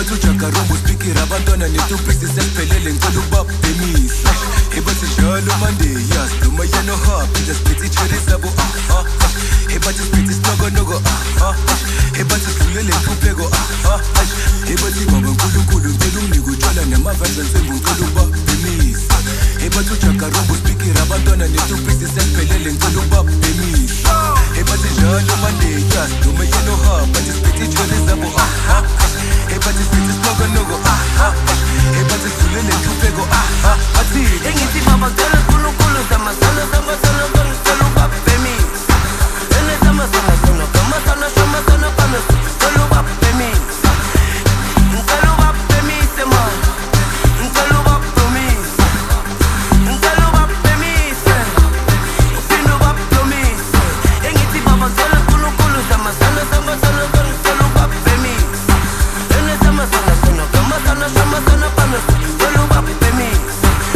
bathi ujakarumbu speaker abantwana netupisi sekuphelele ngicela ukubabhemisa bathi njalo Monday yes noma yena happy just pity cherry zabo bathi sipithi sinokonoko bathi sidlulele inhlupheko bathi baba uNkulunkulu ngicela unginike utshwala namavandla nsembu ngicela ukubabhemisa bathi ujakarumbu speaker abantwana netupisi sekuphelele ngicela ukubabhemisa bathi njalo Monday yes noma yena happy just pity cherry zabo bathi sipithi sinokonoko bathi sidlulele inhlupheko engithi baba ngicela uNkulunkulu zamasana zamasana ngicela ukubabhemisa ene zamasana sana kamasana shamasana kana ngicela ukubabhemisa ngicela ukubabhemisa man ngicela ukubabhemisa ngicela ukubabhemisa uphinde ukubabhemisa engithi baba ngicela uNkulunkulu zamasana zamasana ngicela ukubabhemisa ene zamasana sana kamasana shamasana kana ngicela ukubabhemisa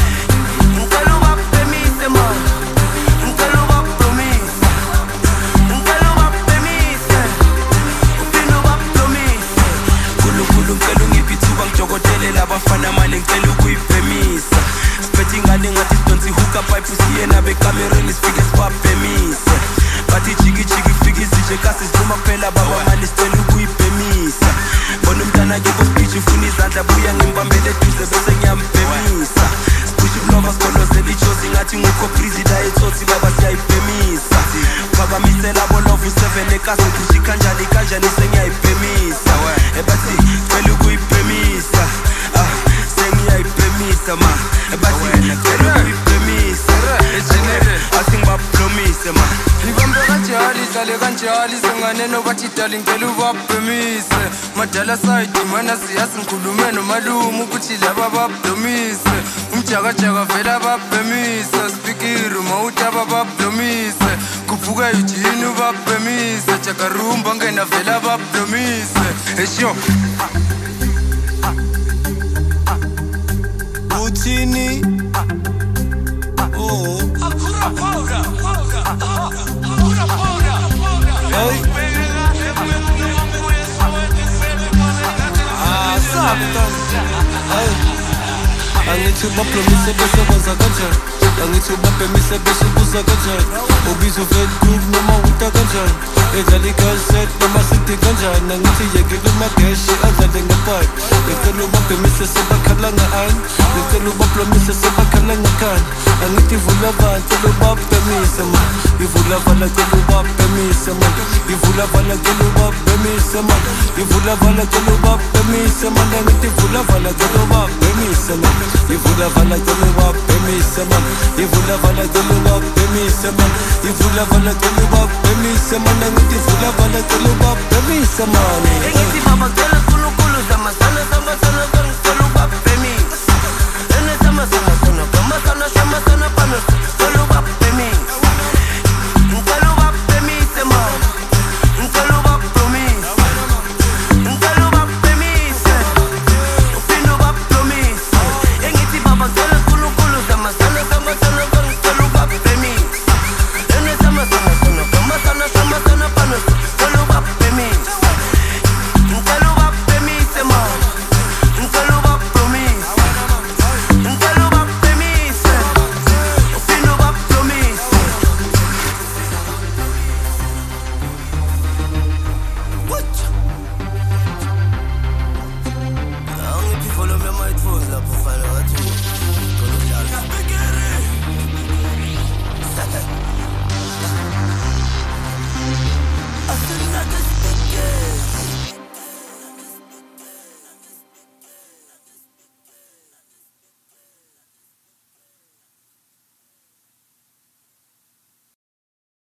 abafana mali ngicela ukuyibhemisa siphethe ingane ngathi sidonsa ihook up pipe siyena bekamereni sifike sibabhemise bathi jiki jiki fika izitshe kasi siphuma kuphela baba mali sicela ukuyibhemisa bona umntana ke speech ufuna izandla buya ngimbambele eduze bese ngiyambhemisa siphusha ukulova sikolozela ijosi ngathi ngukho breezy la ethotsi baba siyayibhemisa phakamisela bolovu 7 ekase kusho kanjani kanjani sengiyayibhemisa bathi cela ukuyibhemisa ma bathi ngicela ukuyibhemisa asingibabhlomise ma ngibambe kanjali dlale kanjali sengane nobathi dali ngicela ubabhlomise madala side mana siyazi ngikhulume nomalume ukuthi laba babhlomise umjakajaka vela babhlomise speaker mawutaba babhlomise kuphuka yijini ubabhlomise jakarumba ngena vela babhlomise esho Utini oh akura paura angithi ubabhlomise bese kwenza kanjani angithi ubabhemise bese ubuza kanjani ubiza uvele group noma uta kanjani edlala i-girlset noma sithi kanjani angithi yekele umageshi adlale ngepipe ngicela ubabhemise sebakhala nga-ani ngicela ubabhlomise sebakhala ngakhani angithi ivula vala cela ubabhemise ma ivula vala cela ubabhemise ma ivula vala cela ubabhemise ma ivula vala cela ubabhemise ma angithi ivula vala cela ubabhemise ma ivula vala cela ubabhemise ma ivula vala cela ubabhemise ma ivula vala cela ubabhemise ma angithi ivula vala cela ubabhemise ma engithi baba ngicela uNkulunkulu zamasana